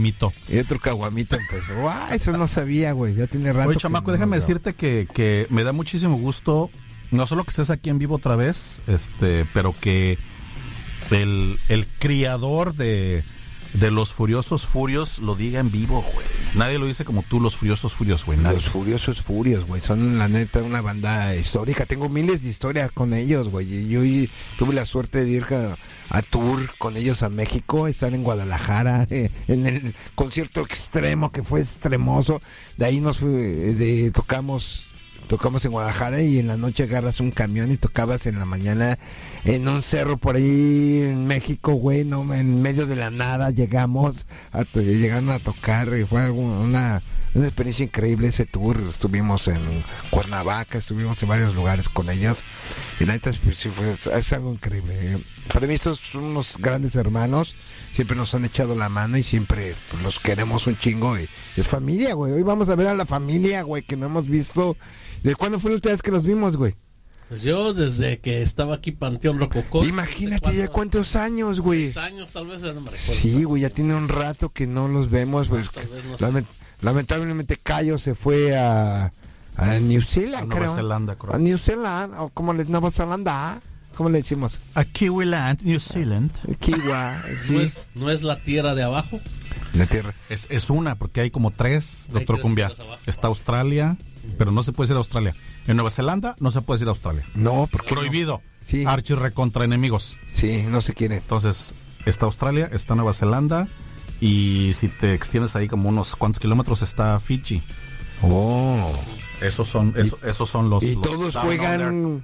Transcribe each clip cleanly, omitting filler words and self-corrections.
Mito. Y otro caguamito empezó. ¡Guau! Eso no sabía, güey. Ya tiene rato. Oye, chamaco, no, déjame decirte que me da muchísimo gusto, no solo que estés aquí en vivo otra vez, pero que el criador de los Furiosos Furios lo diga en vivo, güey. Nadie lo dice como tú, los Furiosos Furios, güey. Los Furiosos Furios, güey. Son, la neta, una banda histórica. Tengo miles de historias con ellos, güey. Yo tuve la suerte de ir a tour con ellos a México. Están en Guadalajara, en el concierto extremo, que fue extremoso. De ahí tocamos en Guadalajara y en la noche agarras un camión y tocabas en la mañana en un cerro por ahí en México, güey, no, en medio de la nada llegando a tocar, y fue una experiencia increíble ese tour. Estuvimos en Cuernavaca, estuvimos en varios lugares con ellos y la neta es algo increíble. Para mí estos son unos grandes hermanos, siempre nos han echado la mano y siempre pues, los queremos un chingo y es familia, güey. Hoy vamos a ver a la familia, güey, que no hemos visto. ¿De cuándo fue la última vez que los vimos, güey? Pues yo desde que estaba aquí Panteón Rococó. Imagínate ya cuántos años, güey. 6 años tal vez, no me recuerdo. Sí, güey, ya tiene un rato que no los vemos, güey. Lamentablemente Cayo se fue a New Zealand, creo. Nueva Zelanda, creo. A New Zealand, o como Nueva Zelanda, ¿cómo le decimos? A Kiwiland, New Zealand. Kiwa, sí. ¿No es la tierra de abajo? La tierra. Es una, porque hay como 3, doctor Cumbia. Está Australia, pero no se puede ir a Australia. En Nueva Zelanda no se puede ir a Australia. No, porque prohibido. No. Sí. Archie recontra enemigos. Sí, no se quiere. Entonces, está Australia, está Nueva Zelanda, y si te extiendes ahí como unos cuantos kilómetros está Fiji. Oh. Esos son los. Y todos juegan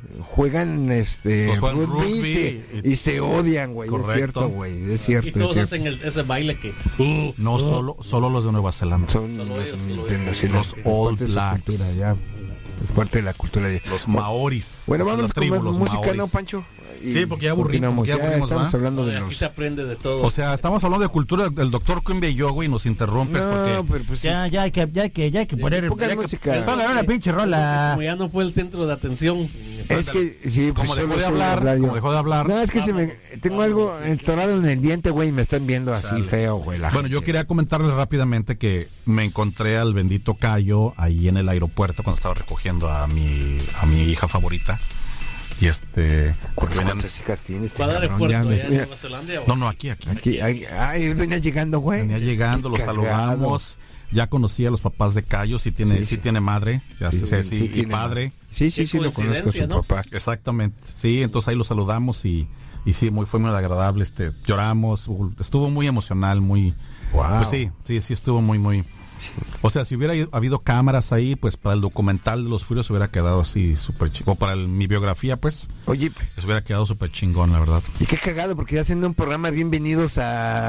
rugby y se odian, güey. Es cierto, güey. Es cierto. Y todos hacen ese baile que. No, solo los de Nueva Zelanda. Son los All Blacks. Es parte de la cultura. Los maoris. Bueno, vamos con más música, maoris. ¿no, Pancho? Sí, porque ya aburrimos. Estamos hablando de aquí se aprende de todo. O sea, estamos hablando de cultura. El doctor Cumbia y yo, güey, nos interrumpes porque pues, ya hay que poner música. Pongan una pinche rola. Como ya no fue el centro de atención. Es que sí, como dejó de hablar. No, es que tengo algo entorado en el diente, güey, y me están viendo así feo, güey. Bueno, yo quería comentarles rápidamente que me encontré al bendito Cayo ahí en el aeropuerto cuando estaba recogiendo a mi hija favorita. Y ¿cuántas hijas tienes? ¿Cuál aeropuerto? ¿En Nueva Zelanda? No, aquí. Él venía llegando, güey. Venía llegando, lo saludamos. Ya conocí a los papás de Cayo, sí tiene madre, ya sí, y padre. Sí, lo conozco a su papá. Exactamente. Sí, entonces ahí lo saludamos y sí, fue muy agradable, lloramos, estuvo muy emocional, muy wow. Pues sí, estuvo muy. O sea, si hubiera habido cámaras ahí, pues para el documental de los Furios hubiera quedado así súper chingón. Para mi biografía, pues, oye, se hubiera quedado súper chingón, la verdad. Y qué cagado, porque ya haciendo un programa bienvenidos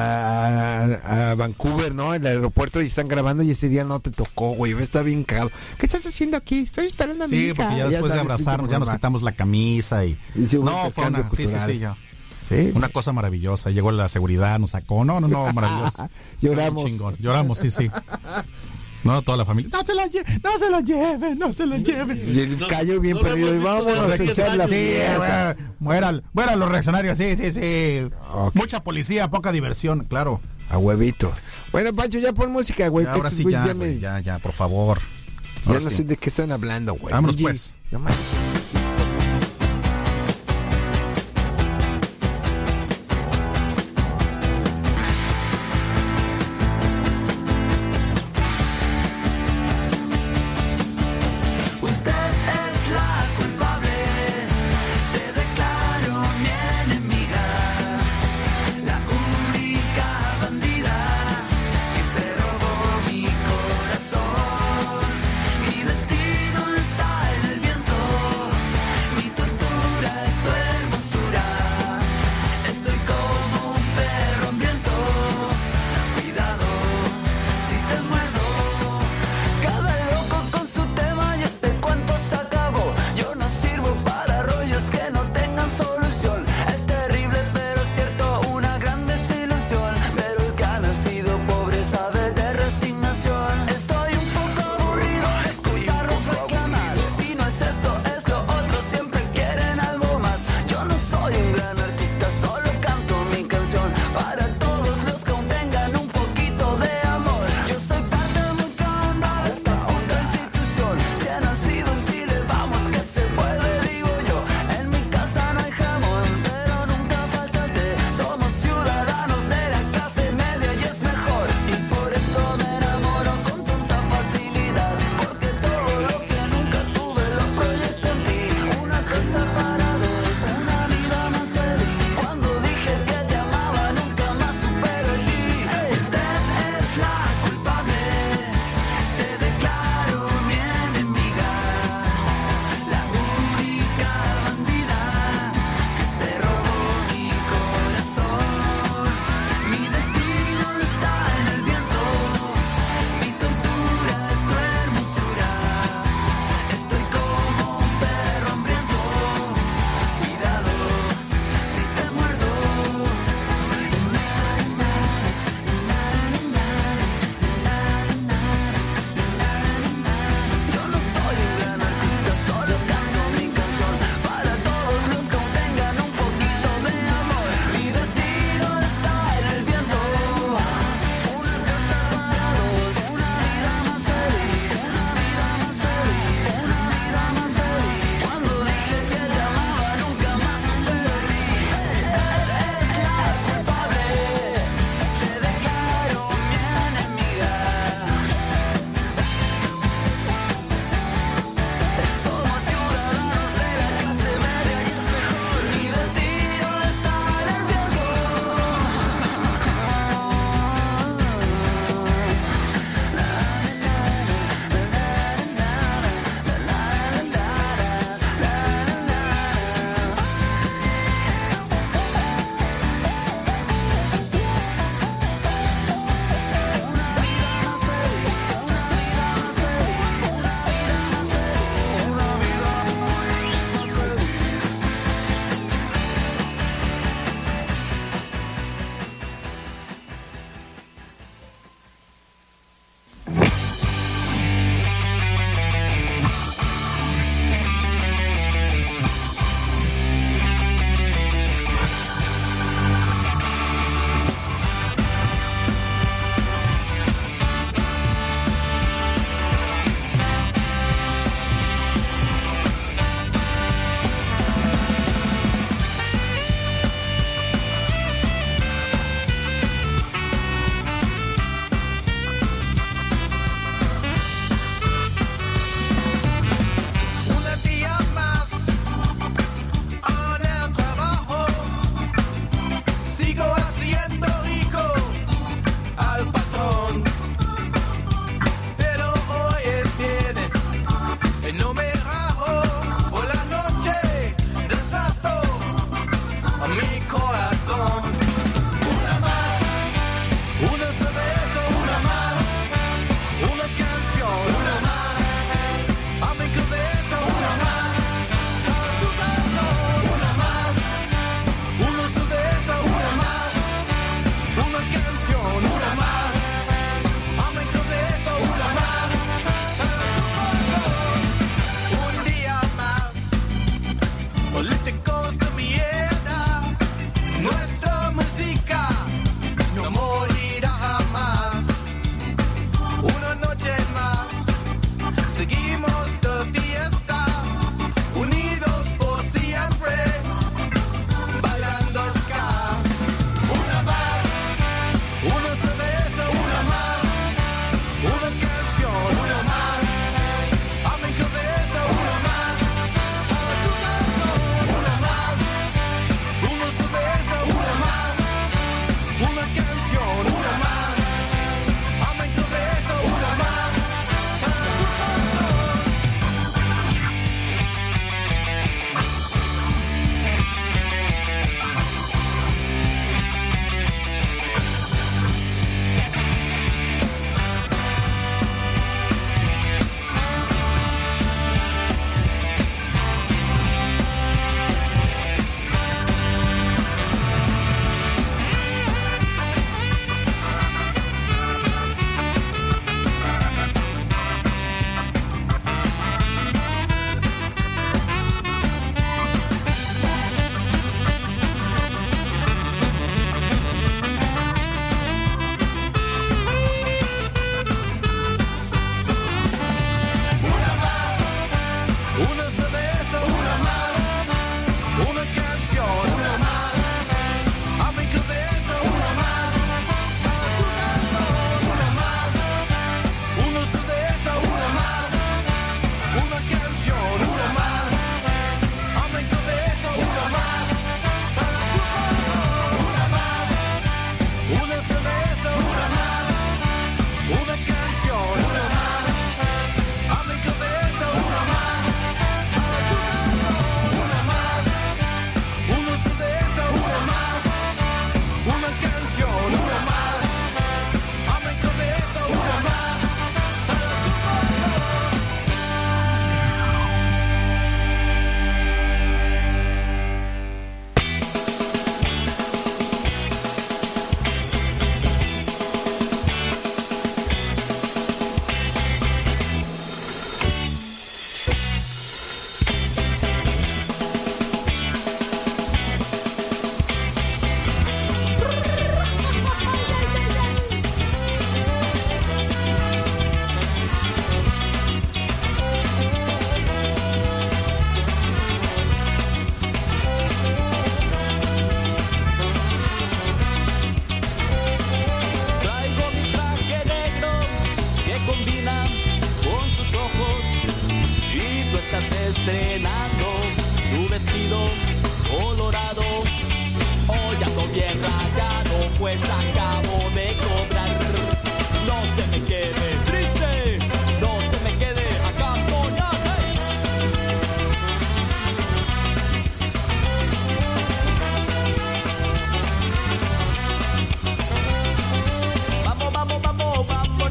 a Vancouver, ¿no? El aeropuerto, y están grabando y ese día no te tocó, güey. Está bien cagado. ¿Qué estás haciendo aquí? Estoy esperando a mi hija. Sí, porque ya después de abrazarnos, ya nos quitamos la camisa y no, fue una... Sí, ya. ¿Sí? Una cosa maravillosa. Llegó la seguridad, nos sacó. No, maravilloso. Lloramos, sí. No, toda la familia. No se la lleven. Y el Cayo bien perdido. Y vámonos a echar la fiesta. Mueran los reaccionarios, sí. Okay. Mucha policía, poca diversión, claro. A huevito. Bueno, Pancho, ya pon música, güey. Ahora sí, ya, por favor. Ya no sé de qué están hablando, güey. Vámonos, pues. No más. Mi destino está en el viento.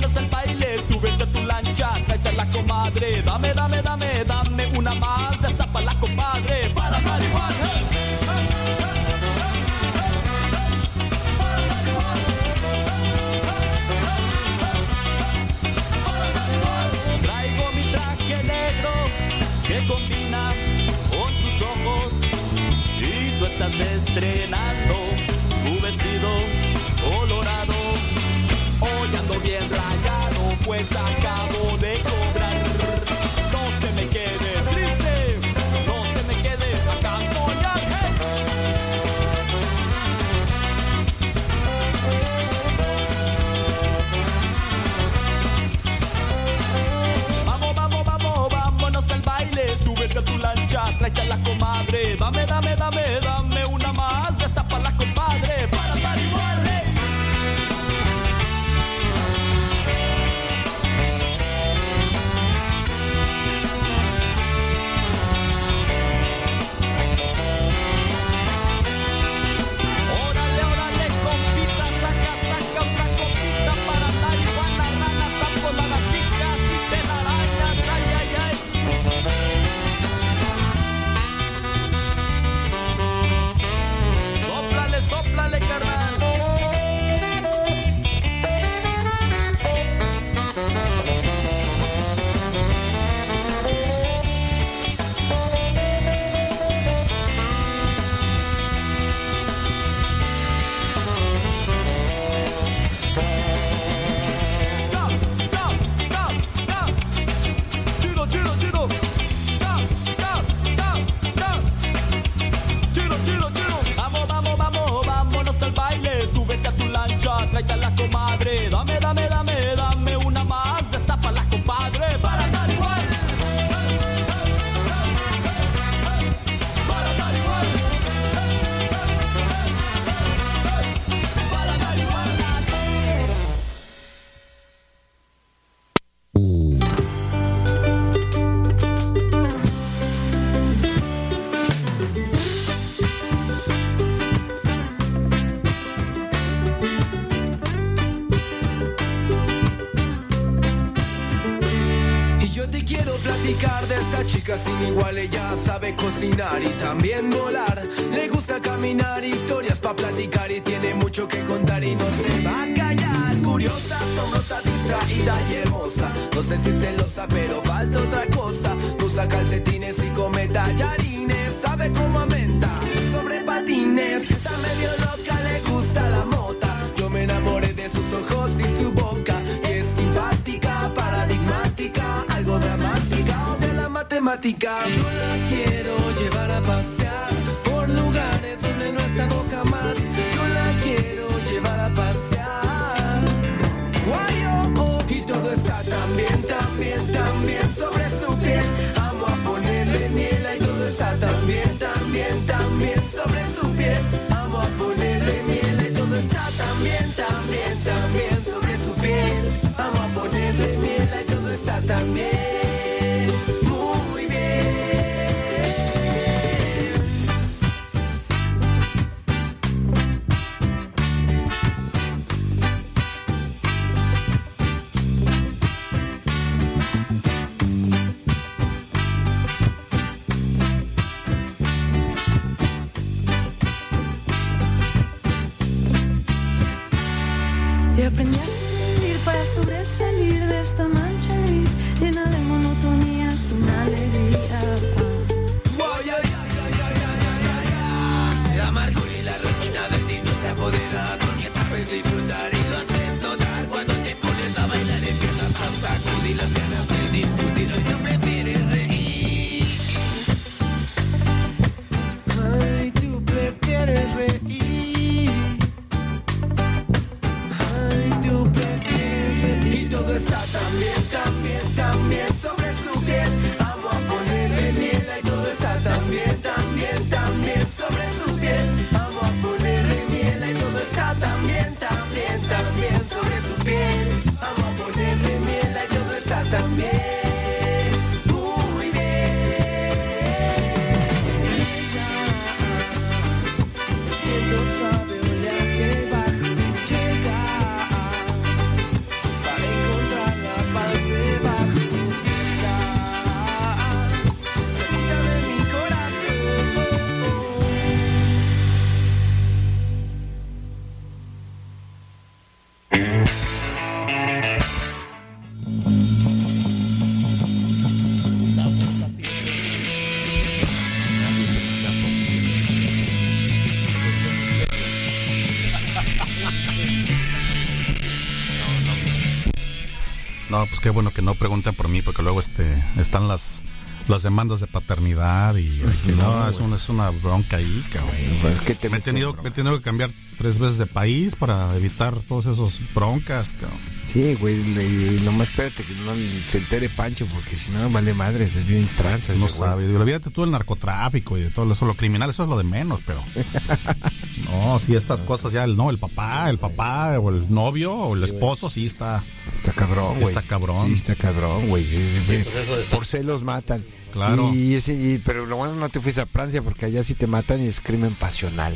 vámonos al baile, súbete a tu lancha, tráete a la comadre. Dame, dame, dame, dame una más, destapa la comadre. Para marihuana. Traigo mi traje negro que combina con tus ojos y tú estás estrenando tu vestido colorado. Hoy ando bien rayado, pues acabo de cobrar. No se me quede triste, no se me quede a campoñar. Vamos, vamos, vamos, vámonos al baile. Súbete a tu lancha, tráete a la comadre. Dame, dame, dame, dame una más. Destapa la compadre para marihuana. Sóplale, carnal. Súbete a tu lancha, tráete a la comadre. Dame, dame, dame, dame una más. Destapa la compadre para marihuana. Para marihuana. Para marihuana. De esta chica sin igual, ella sabe cocinar y también volar. Le gusta caminar, historias pa' platicar y tiene mucho que contar y no se va a callar. Curiosa, asombrosa, distraída y hermosa. No sé si es celosa, pero falta otra cosa. Usa calcetines y come tallarines. Sabe cómo aumenta sobre patines. Está medio loca, le gusta la mota. Yo me enamoré de sus ojos y su boca. Y es simpática, paradigmática, algo dramática. Matemática. Yo la quiero llevar a pasear por lugares donde no he estado jamás. Yo la quiero llevar a pasear. Guay, oh, oh. Y todo está tan bien, tan bien, tan bien sobre su piel. Amo a ponerle miel y todo está tan bien, tan bien, tan bien sobre su piel. Amo a ponerle miel y todo está tan bien, tan bien, tan bien sobre su piel. Amo a ponerle miel y todo está tan bien. Y aprendí a sentir para sobresalir de esta mancha gris, llena de monotonía sin alegría. La amargura y la rutina de ti no se apodera, porque sabes disfrutar y lo haces notar. Cuando te pones a bailar empiezas a sacudir las ganas de discutir. Hoy tú prefieres reír. Ay, tú prefieres reír. Y todo está tan bien, tan bien, tan bien sobre su piel. Amo a ponerle miel y todo está tan bien, tan bien, tan bien sobre su piel. Amo a ponerle miel y todo está tan bien, tan bien, tan bien sobre su piel. Amo a ponerle miel y todo está tan bien, muy bien. Siento suave oleaje bajo llegar. Para encontrar No, pues qué bueno que no pregunten por mí, porque luego están las demandas de paternidad y es una bronca ahí, cabrón. Me he tenido que cambiar 3 veces de país para evitar todos esos broncas, cabrón. Sí, güey, nomás espérate que no se entere Pancho, porque si no vale madres, es bien tranza. No sabe, olvídate tú del narcotráfico y de todo eso, lo criminal, eso es lo de menos, pero no, si estas cosas ya, el papá o el novio o el esposo, sí está cabrón, güey. Está cabrón. Sí, está cabrón, güey. Sí, pues por celos matan. Claro. Pero lo bueno no te fuiste a Francia, porque allá sí te matan y es crimen pasional.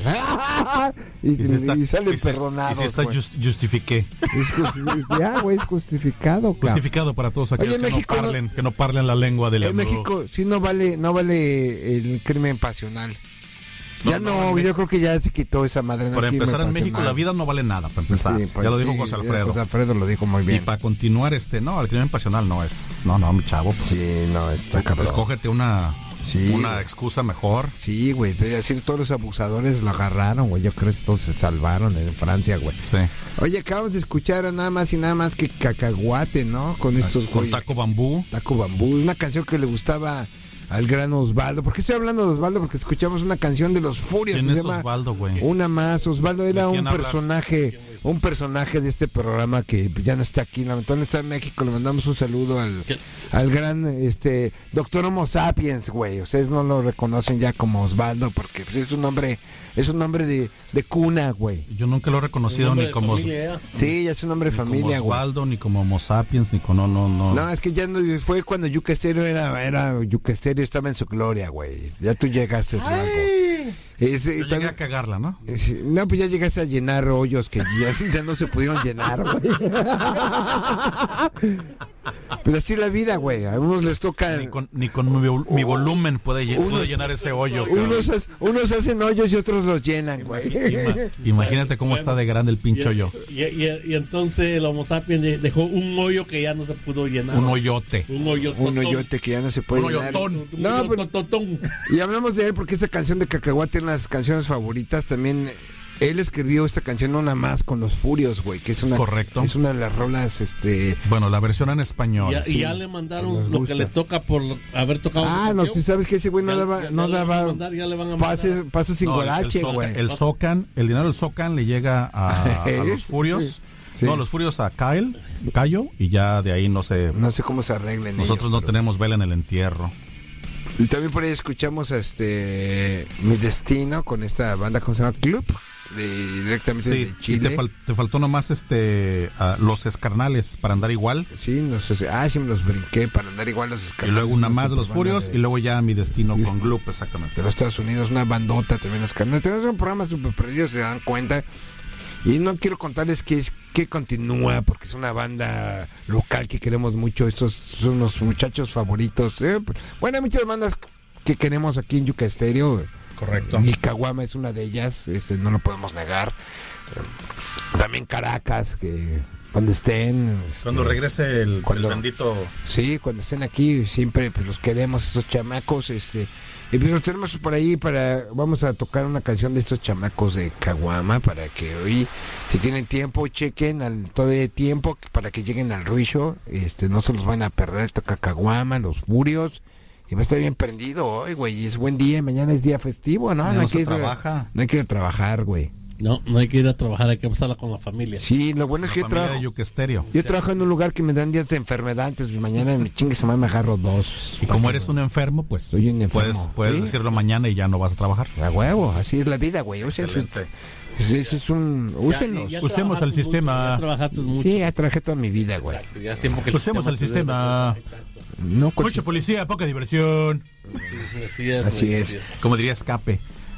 y salen perdonados. Y si está justifiqué. Ya, güey, es justificado. Justificado para todos aquellos que no parlen la lengua del En México sí no vale el crimen pasional. Yo creo que ya se quitó esa madre. Para empezar, en México la vida no vale nada, para empezar. Sí, ya lo dijo José Alfredo. José Alfredo lo dijo muy bien. Y para continuar, el crimen pasional no es. No, mi chavo. Pues, sí, no, está cabrón. Escógete una excusa mejor. Sí, güey, pero decir, todos los abusadores lo agarraron, güey. Yo creo que todos se salvaron en Francia, güey. Sí. Oye, acabamos de escuchar nada más que Cacahuate, ¿no? Con Taco Bambú. Taco Bambú, una canción que le gustaba al gran Osvaldo. ¿Por qué estoy hablando de Osvaldo? Porque escuchamos una canción de Los Furios. ¿Quién es Osvaldo, güey? Una más. Osvaldo era un personaje de este programa que ya no está aquí, lamentablemente está en México. Le mandamos un saludo al gran Doctor Homo Sapiens, güey. Ustedes no lo reconocen ya como Osvaldo porque pues, es un nombre de cuna, güey. Yo nunca lo he reconocido ni como sí, ya es un nombre de familia, güey. Osvaldo, ni como Homo Sapiens, ni como no. No, es que ya no fue cuando Yuca Estéreo era Yuca Estéreo, estaba en su gloria, güey. Ya tú llegaste, yo llegué a cagarla, ¿no? No, pues ya llegaste a llenar hoyos que ya no se pudieron llenar, güey. Pero así la vida, güey. A unos les toca... Ni con mi volumen puede llenar ese hoyo. Unos hacen hoyos y otros los llenan, güey. Imagínate cómo está de grande el pinche hoyo. Y entonces el Homo sapiens dejó un hoyo que ya no se pudo llenar. Un hoyote. Un hoyote que ya no se puede llenar. No, pero... Y hablamos de él porque esta canción de Cacahuate es una de las canciones favoritas. También él escribió esta canción una más con Los Furios, güey, que es una... Correcto. Es una de las rolas, Bueno, la versión en español. Y ya le mandaron lo que le toca por haber tocado. No, si sabes que ese güey no daba pases sin guarache, güey. El dinero del Socan le llega a Los Furios. Sí. No, Los Furios a Cayo, y ya de ahí no sé cómo se arreglen. Nosotros no tenemos vela en el entierro. Y también por ahí escuchamos Mi Destino con esta banda, ¿cómo se llama? Club, directamente de Chile. Y te faltó nomás Los Escarnales para andar igual. Sí, sí me los brinqué para andar igual Los Escarnales. Y luego una más de Los Furios y luego ya Mi Destino con Club, exactamente. De los Estados Unidos, una bandota también Los Escarnales. Tenemos un programa súper perdido, se dan cuenta. Y no quiero contarles que continúa, porque es una banda local que queremos mucho. Estos son los muchachos favoritos. Bueno, hay muchas bandas que queremos aquí en Yuca Estéreo. Correcto. Y Caguama es una de ellas, no lo podemos negar. También Caracas, que cuando estén... Cuando regrese el bendito... Sí, cuando estén aquí, siempre pues, los queremos, esos chamacos, y pues los tenemos por ahí vamos a tocar una canción de estos chamacos de Caguama para que hoy, si tienen tiempo, chequen todo el tiempo para que lleguen al Ruicho, no se los van a perder, toca Caguama, Los Furios, y va a estar bien prendido hoy, güey, y es buen día, mañana es día festivo, ¿no? No hay que ir a trabajar, güey. No hay que ir a trabajar, hay que pasarla con la familia. Sí, lo bueno es que yo trabajo en un lugar que me dan días de enfermedad, entonces mañana me agarro 2. Y como eres un enfermo, pues puedes decirlo mañana y ya no vas a trabajar. A huevo, así es la vida, güey. Eso es un... Úsenos. Usemos el sistema. Ya trabajaste mucho. Sí, ya trabajé toda mi vida, güey. Exacto, ya es tiempo que usemos el sistema. No, mucha policía, poca diversión. Sí, así es. Como diría Escape.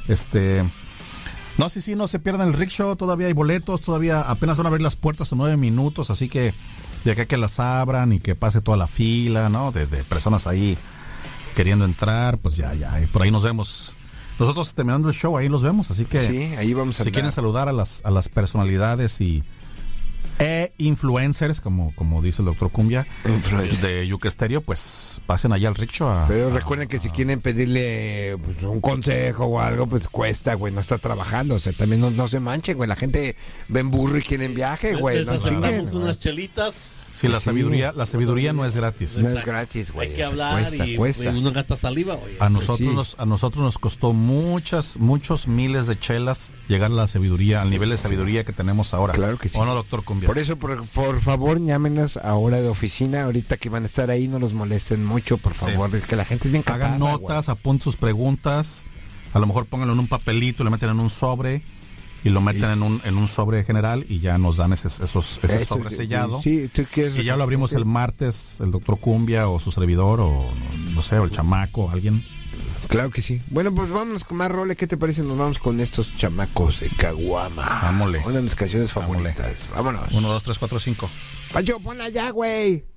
No, sí, no se pierdan el rickshaw, todavía hay boletos, todavía apenas van a abrir las puertas en 9 minutos, así que de acá que las abran y que pase toda la fila, ¿no? De personas ahí queriendo entrar, pues ya, y por ahí nos vemos. Nosotros terminando el show, ahí los vemos, así que sí, ahí vamos a si quieren saludar a las personalidades influencers, como dice el doctor Cumbia, de Yuca Estéreo, pues pasen allá al rickshaw. Pero recuerden que si quieren pedirle pues, un consejo o algo, pues cuesta, güey, no está trabajando, o sea, también no se manchen, güey, la gente ven burro y quieren viaje, güey. Les aceptamos unas chelitas. Sí, la sabiduría no es gratis. No es gratis, güey. Hay que hablar cuesta. Uno gasta saliva, güey. A nosotros nos costó muchos miles de chelas llegar a la sabiduría, al nivel de sabiduría que tenemos ahora. Claro que sí. ¿O no, doctor Cumbia? Por eso, por favor, llámenos a hora de oficina, ahorita que van a estar ahí, no los molesten mucho, por favor, que la gente es bien capaz. Hagan notas, apunten sus preguntas, a lo mejor pónganlo en un papelito, lo meten en un sobre y lo meten en un sobre general y ya nos dan ese sobre sellado. Sí, y ya lo abrimos el martes, el doctor Cumbia o su servidor o no sé, o el chamaco, alguien. Claro que sí. Bueno, pues vámonos con más roles. ¿Qué te parece? Nos vamos con estos chamacos de Caguama. Vámonos. Una de mis canciones favoritas. Vámonos. 1, 2, 3, 4, 5. Pancho, ponla ya, güey.